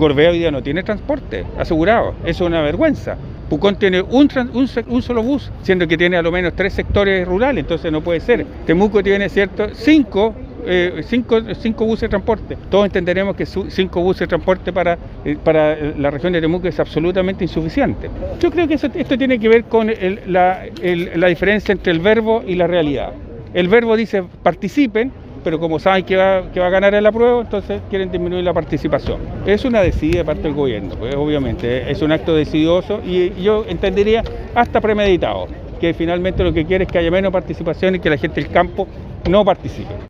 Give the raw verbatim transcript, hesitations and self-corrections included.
Gorbea hoy día no tiene transporte asegurado, eso es una vergüenza. Pucón tiene un, un, un solo bus, siendo que tiene a lo menos tres sectores rurales, entonces no puede ser. Temuco tiene, ¿cierto?, cinco, eh, cinco, cinco buses de transporte. Todos entenderemos que su, cinco buses de transporte para, eh, para la región de Temuco es absolutamente insuficiente. Yo creo que eso, esto tiene que ver con el, la, el, la diferencia entre el verbo y la realidad. El verbo dice participen, pero como saben que va, que va a ganar el apruebo, entonces quieren disminuir la participación. Es una decidida de parte del gobierno, pues obviamente, es un acto decidioso y yo entendería hasta premeditado, que finalmente lo que quiere es que haya menos participación y que la gente del campo no participe.